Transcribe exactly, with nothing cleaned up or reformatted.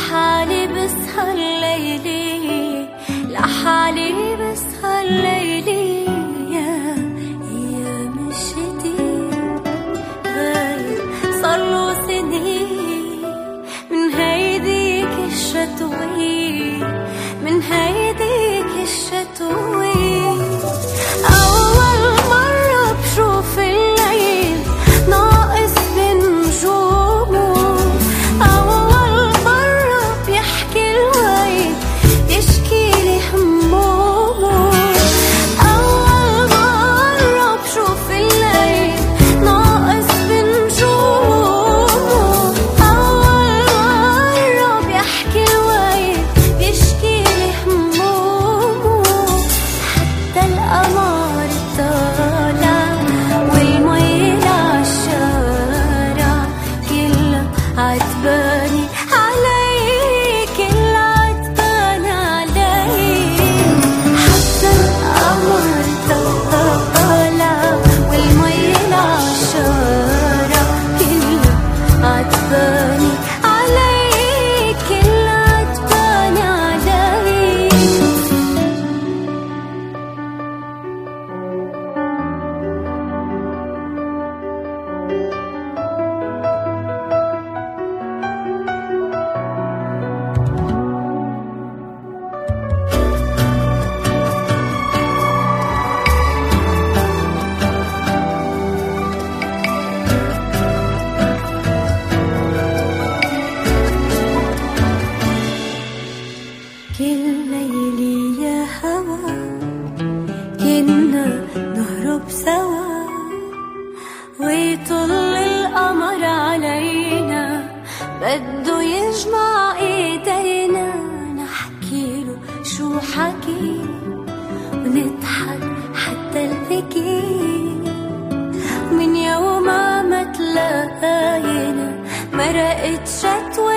لحالي بسهر ليلي، لحالي بسهر ليلي يا أيام الشتي. غايب صارلو سنين من هيديك الشتوي، من هيديك الشتوي. أول مرة بشوف الليل ناقص بنجومه، أول مرة بيحكي الويل يشكيلي همومه، أول مرة بشوف الليل ناقص بنجومه، أول مرة بيحكي الويل يشكيلي همومه. حتى القمر طالع والمي عالشارع كلها عتباني علي، كلها عتباني علي. حتى القمر طالع والمي عالشارع كلها عتباني علي، كلها عتباني علي. كل ليلي يا هوا كنا نهرب سوا، ويطل القمر علينا بده يجمع ايدينا. نحكيله شو حكي ونضحك حتى البكي، من يوم ما تلاقينا مرقت شتوى